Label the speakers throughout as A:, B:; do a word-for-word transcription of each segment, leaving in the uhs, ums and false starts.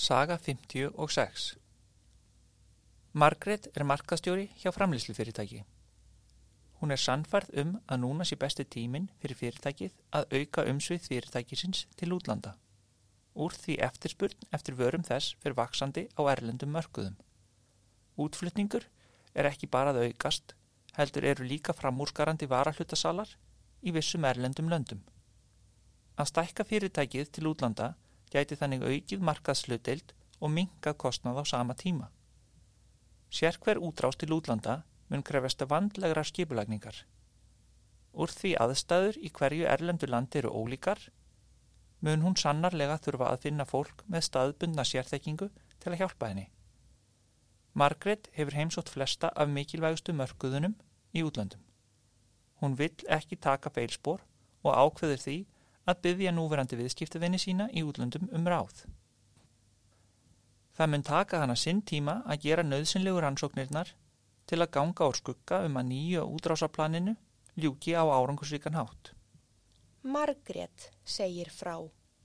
A: Saga fimmtíu og sex. Margrét er markaðsstjóri hjá framleiðslufyrirtæki. Hún er sannfærð um að núna sé besti tíminn fyrir fyrirtækið að auka umsvið fyrirtækisins til útlanda. Úr því eftirspurn eftir vörum þess fyrir vaxandi á erlendum mörkuðum. Útflutningur er ekki bara að aukast, heldur eru líka framúrskarandi varahlutasalar í vissum erlendum löndum. Að stækka fyrirtækið til útlanda gæti þannig aukið markaðshlutdeild og minnkað kostnað á sama tíma. Sérhver útrás til útlanda mun krefjast vandlegrar skipulagningar. Úr því aðstæður í hverju erlendu landi eru ólíkar, mun hún sannarlega þurfa að finna fólk með staðbundna sérþekkingu til að hjálpa henni. Margrét hefur heimsótt flesta af mikilvægustu mörkuðunum í útlöndum. Hún vill ekki taka feilspor og ákveður því að biðja núverandi viðskiptavini sína í útlöndum um ráð. Það mun taka hana sinn tíma að gera nauðsynlegu rannsóknirnar til að ganga úr skugga um að nýja útrásarplaninu ljúki á árangursríkan hátt.
B: Margrét segir frá.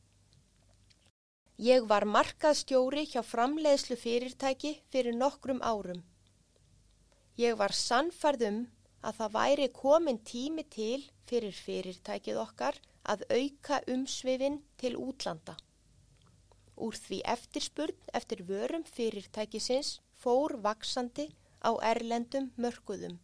B: Ég var markaðsstjóri hjá framleiðslufyrirtæki fyrir nokkrum árum. Ég var sannfærð um að það væri komin tími til fyrir fyrirtækið okkar að auka umsvifin til útlanda. Úr því eftirspurn eftir vörum fyrirtækisins fór vaxandi á erlendum mörkuðum.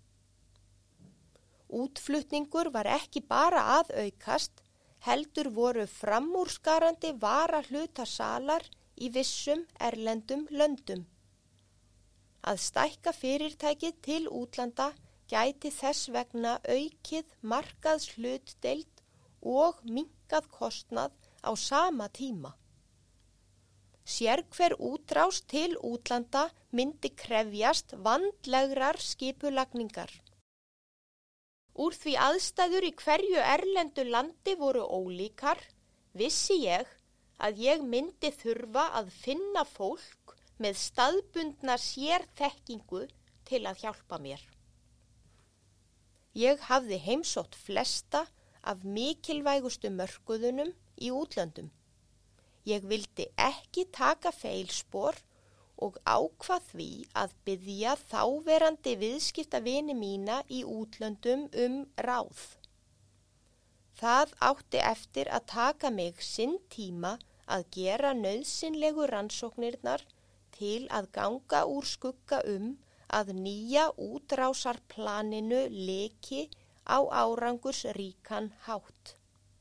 B: Útflutningur var ekki bara að aukast, heldur voru framúrskarandi varahlutasalar í vissum erlendum löndum. Að stækka fyrirtækið til útlanda gæti þess vegna aukið markaðshlutdeild og minnkað kostnað á sama tíma. Sérhver útrás til útlanda myndi krefjast vandlegrar skipulagningar. Úr því aðstæður í hverju erlendu landi voru ólíkar, vissi ég að ég myndi þurfa að finna fólk með staðbundna sérþekkingu til að hjálpa mér. Ég hafði heimsótt flesta af mikilvægustu mörkuðunum í útlöndum. Ég vildi ekki taka feilspor og ákvað því að biðja þáverandi viðskiptavini mína í útlöndum um ráð. Það átti eftir að taka mig sinn tíma að gera nauðsynlegu rannsóknirnar til að ganga úr skugga um að nýja útrásarplaninu leki á árangursríkan hátt.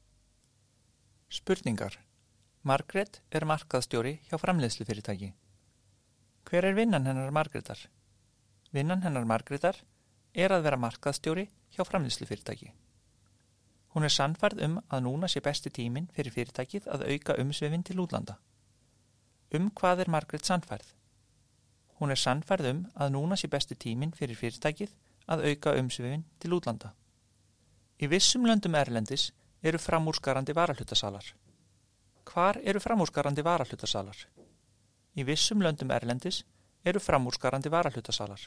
A: Spurningar. Margrét er markaðsstjóri hjá framleiðslufyrirtæki. Hver er vinnan hennar Margrétar? Vinnan hennar Margrétar er að vera markaðsstjóri hjá framleiðslufyrirtæki. Hún er sannfærð um að núna sé besti tíminn fyrir fyrirtækið að auka umsvifin til útlanda. Um hvað er Margrét sannfærð? Hún er sannfærð um að núna sé besti tíminn fyrir fyrirtækið að auka umsvifin til útlanda. Í vissum löndum erlendis eru framúrskarandi varahlutasalar. Hvar eru framúrskarandi varahlutasalar? Í vissum löndum erlendis eru framúrskarandi varahlutasalar.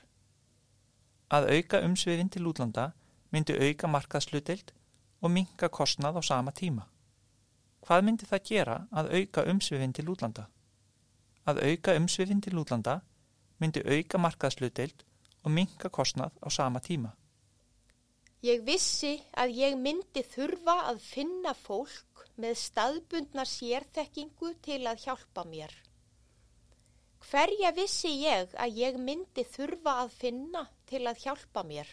A: Að auka umsvifin til útlanda myndi auka markaðshlutdeild og minnka kostnað á sama tíma. Hvað myndi það gera að auka umsvifin til útlanda? Að auka umsvifin til útlanda myndi auka markaðshlutdeild og minnka kostnað á sama tíma.
B: Ég vissi að ég myndi þurfa að finna fólk með staðbundna sérþekkingu til að hjálpa mér. Hverja vissi ég að ég myndi þurfa að finna til að hjálpa mér?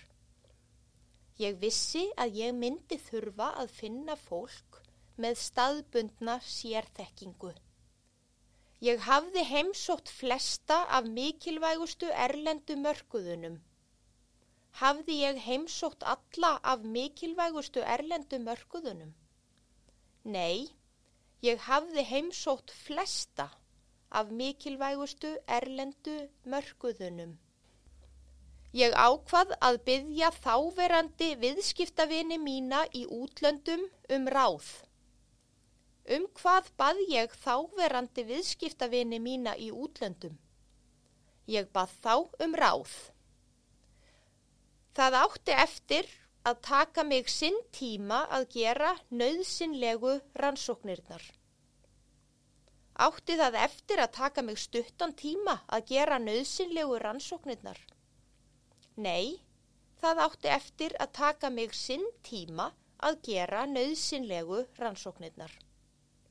B: Ég vissi að ég myndi þurfa að finna fólk með staðbundna sérþekkingu. Ég hafði heimsótt flesta af mikilvægustu erlendu mörkuðunum. Hafði ég heimsótt alla af mikilvægustu erlendu mörkuðunum? Nei, ég hafði heimsótt flesta af mikilvægustu erlendu mörkuðunum. Ég ákvað að biðja þáverandi viðskiptavini mína í útlöndum um ráð. Um hvað bað ég þáverandi viðskiptavini mína í útlöndum? Ég bað þá um ráð. Það átti eftir að taka mig sinn tíma að gera nauðsynlegu rannsóknirnar. Átti það eftir að taka mig stuttan tíma að gera nauðsynlegu rannsóknirnar? Nei, það átti eftir að taka mig sinn tíma að gera nauðsynlegu rannsóknirnar.